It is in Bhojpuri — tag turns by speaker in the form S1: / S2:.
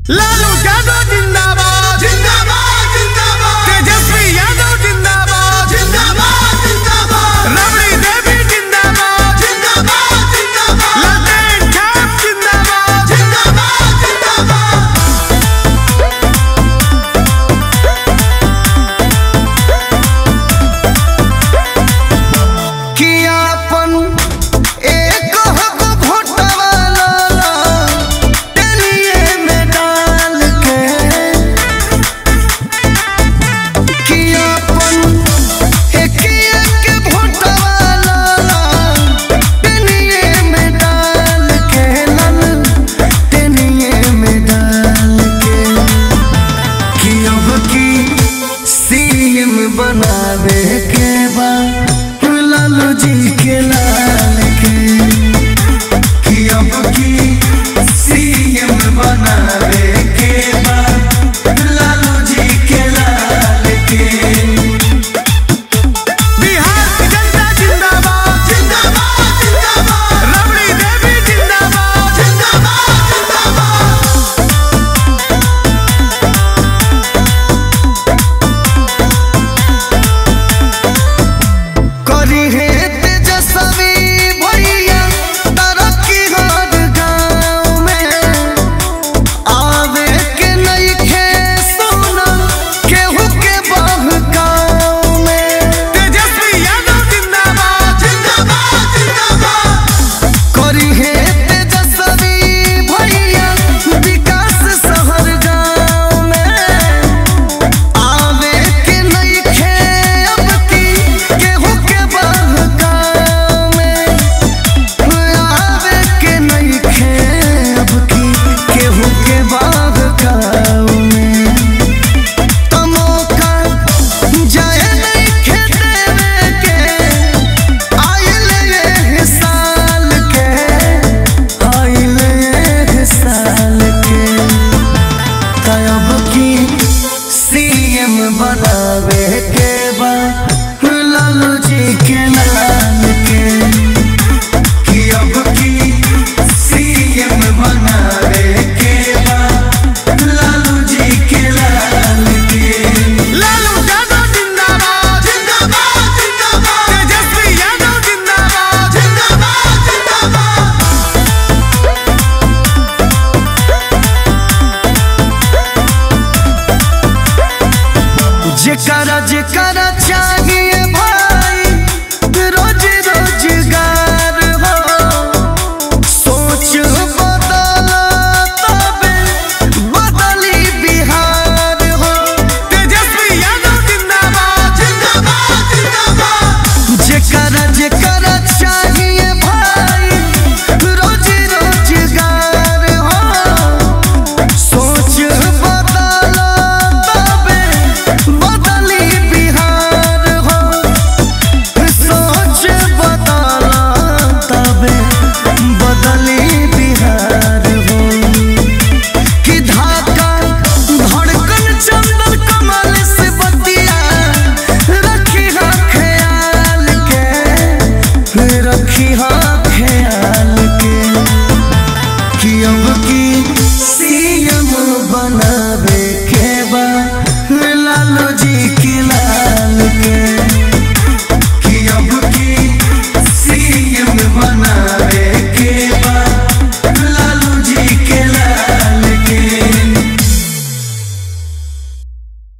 S1: लालू यादव जिंदाबाद जिंदाबाद जिंदाबाद, तेजस्वी यादव जिंदाबाद जिंदाबाद जिंदाबाद, रबड़ी देवी जिंदाबाद जिंदाबाद जिंदाबाद, लालटेन छाप जिंदाबाद जिंदाबाद जिंदाबाद। कियापन एक हक भोटवा लाला टेनिए में डाल के, कियापन एक भोटवा लाला टेनिए में डाल के, लाल टेनिए में डाल के, कि अब की सीएम बनावे के बा लालू जी के लाल के, कि अब की सीएम बनावे के बाद लालू जी के लाल के। बिहार की जनता जिंदाबाद जिंदाबाद जिंदाबाद, रबड़ी देवी जिंदाबाद जिंदाबाद जिंदाबाद। करी है तेजस्वी भैया तरक्की हर गाँव में, आवे के नइखे सोना केहू के बहकाव में। तेजस्वी यादव जिंदाबाद जिंदाबाद जिंदाबाद, करी है तेजस्वी भैया विकास शहर गाँव में, आवे के नइखे अब की केहू के बहकाव में, आवे के नइखे अब की केहू के बहकाव में। तो मौका जाए नइखे देवे के, आइल एह साल के, आइल एह साल के, तब की सीएम बनावे के बा लालू जी के लाल के, कि अब की सीएम बनावे के बा लालू जी के लाल के। लालू यादव जिंदाबाद जिंदाबाद जिंदाबाद, तेजस्वी यादव जिंदाबाद जिंदाबाद जिंदाबाद। जेकरा जेकरा